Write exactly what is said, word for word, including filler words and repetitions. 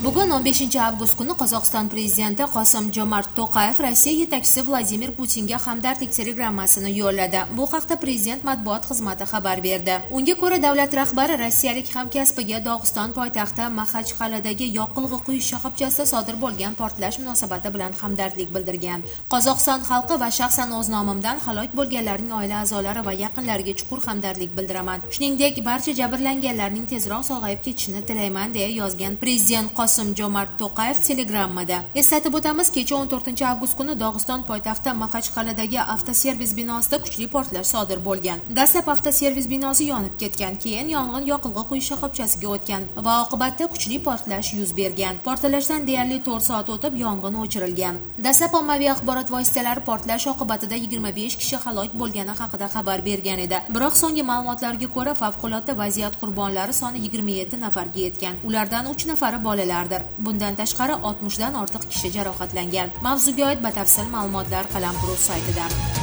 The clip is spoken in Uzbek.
Bugun o'n beshinchi avgust kuni Qozog'iston prezidenti Qosim-Jomart To'qayev Rossiya yetakchisi Vladimir Putinga hamdardlik telegrammasini yo'lladi. Bu haqda prezident matbuot xizmati xabar berdi. Unga ko'ra, davlat rahbari rossiyalik hamkasbiga Dog'iston poytaxti Maxachqaladagi yoqilg'i quyish shoxobchasida sodir bo'lgan portlash munosabati bilan hamdardlik bildirgan. Qozog'iston xalqi va shaxsan o'z nomimdan halok bo'lganlarning oila a'zolari va yaqinlariga chuqur hamdardlik bildiraman. Shuningdek, barcha jabrlanganlarning tezroq sog'ayib ketishini tilayman, deya yozgan prezident Qosim-Jomart To'qayev telegrammada. Eslatib o'tamiz, kecha o'n to'rtinchi avgust kuni Dog'iston poytaxti Maxachqaladagi avtoservis binosida kuchli portlash sodir bo'lgan. Dastlab avtoservis binosi yonib ketgan, keyin yong'in yoqilg'i quyish shoxobchasiga o'tgan va oqibatda kuchli portlash yuz bergan. Portlashdan deyarli to'rt soat o'tib yong'in o'chirilgan. Dastlab ommaviy axborot vositalari portlash oqibatida yigirma besh kishi halok bo'lgani haqida xabar bergan edi. Biroq so'nggi ma'lumotlarga ko'ra, favqulodda vaziyat qurbonlari soni yigirma yetti nafarga yetgan. Ulardan uch nafari bolalar. Bundan tashqari oltmishdan ortiq kishi jarohatlangan. Mavzuga oid batafsil ma'lumotlar Qalampurus saytida.